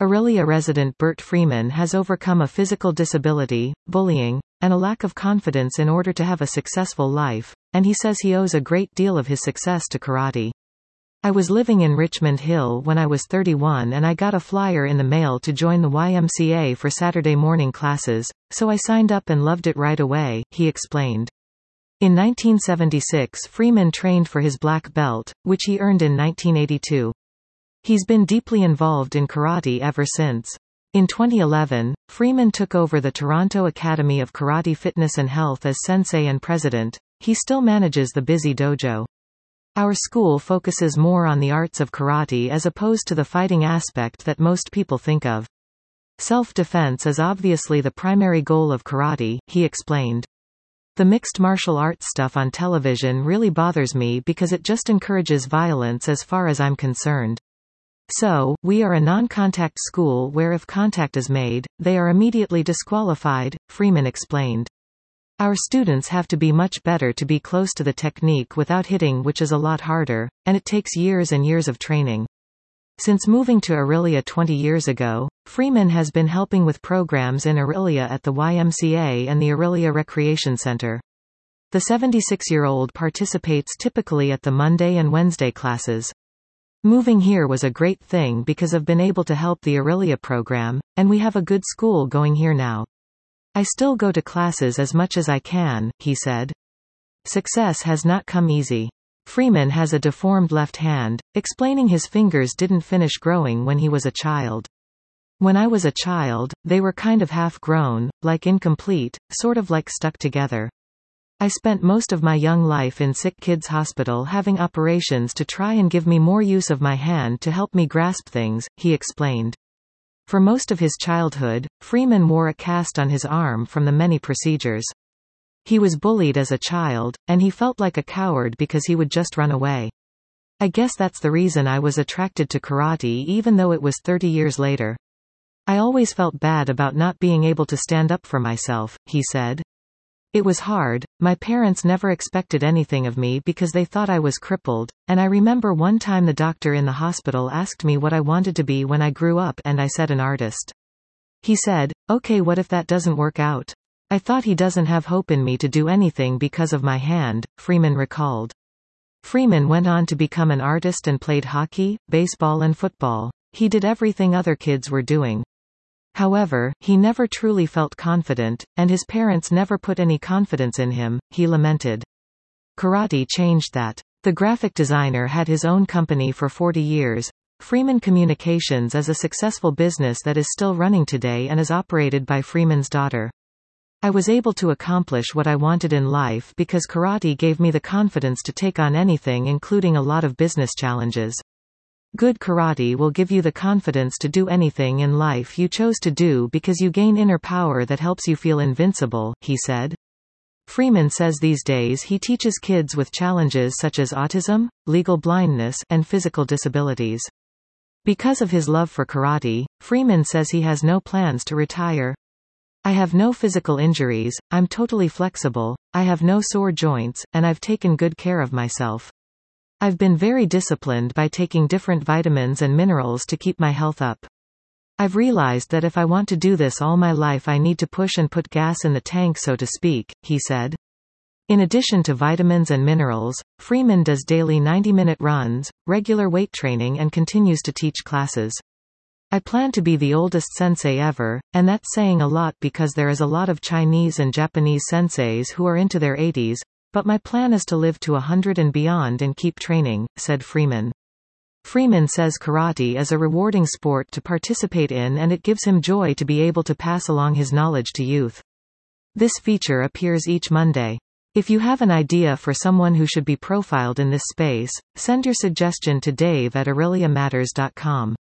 Orillia resident Bert Freeman has overcome a physical disability, bullying, and a lack of confidence in order to have a successful life, and he says he owes a great deal of his success to karate. I was living in Richmond Hill when I was 31 and I got a flyer in the mail to join the YMCA for Saturday morning classes, so I signed up and loved it right away, he explained. In 1976 Freeman trained for his black belt, which he earned in 1982. He's been deeply involved in karate ever since. In 2011, Freeman took over the Toronto Academy of Karate Fitness and Health as sensei and president. He still manages the busy dojo. Our school focuses more on the arts of karate as opposed to the fighting aspect that most people think of. Self-defense is obviously the primary goal of karate, he explained. The mixed martial arts stuff on television really bothers me because it just encourages violence as far as I'm concerned. So, we are a non-contact school where if contact is made, they are immediately disqualified, Freeman explained. Our students have to be much better to be close to the technique without hitting, which is a lot harder, and it takes years and years of training. Since moving to Orillia 20 years ago, Freeman has been helping with programs in Orillia at the YMCA and the Orillia Recreation Center. The 76-year-old participates typically at the Monday and Wednesday classes. Moving here was a great thing because I've been able to help the Orillia program, and we have a good school going here now. I still go to classes as much as I can, he said. Success has not come easy. Freeman has a deformed left hand, explaining his fingers didn't finish growing when he was a child. When I was a child, they were kind of half-grown, like incomplete, sort of like stuck together. I spent most of my young life in sick kids' hospital having operations to try and give me more use of my hand to help me grasp things, he explained. For most of his childhood, Freeman wore a cast on his arm from the many procedures. He was bullied as a child, and he felt like a coward because he would just run away. I guess that's the reason I was attracted to karate even though it was 30 years later. I always felt bad about not being able to stand up for myself, he said. It was hard. My parents never expected anything of me because they thought I was crippled, and I remember one time the doctor in the hospital asked me what I wanted to be when I grew up and I said an artist. He said, "Okay, what if that doesn't work out?" I thought he doesn't have hope in me to do anything because of my hand, Freeman recalled. Freeman went on to become an artist and played hockey, baseball and football. He did everything other kids were doing. However, he never truly felt confident, and his parents never put any confidence in him, he lamented. Karate changed that. The graphic designer had his own company for 40 years. Freeman Communications is a successful business that is still running today and is operated by Freeman's daughter. I was able to accomplish what I wanted in life because karate gave me the confidence to take on anything, including a lot of business challenges. Good karate will give you the confidence to do anything in life you chose to do because you gain inner power that helps you feel invincible, he said. Freeman says these days he teaches kids with challenges such as autism, legal blindness, and physical disabilities. Because of his love for karate, Freeman says he has no plans to retire. I have no physical injuries, I'm totally flexible, I have no sore joints, and I've taken good care of myself. I've been very disciplined by taking different vitamins and minerals to keep my health up. I've realized that if I want to do this all my life I need to push and put gas in the tank, so to speak, he said. In addition to vitamins and minerals, Freeman does daily 90-minute runs, regular weight training and continues to teach classes. I plan to be the oldest sensei ever, and that's saying a lot because there is a lot of Chinese and Japanese senseis who are into their 80s, but my plan is to live to 100 and beyond and keep training, said Freeman. Freeman says karate is a rewarding sport to participate in and it gives him joy to be able to pass along his knowledge to youth. This feature appears each Monday. If you have an idea for someone who should be profiled in this space, send your suggestion to Dave@orilliamatters.com.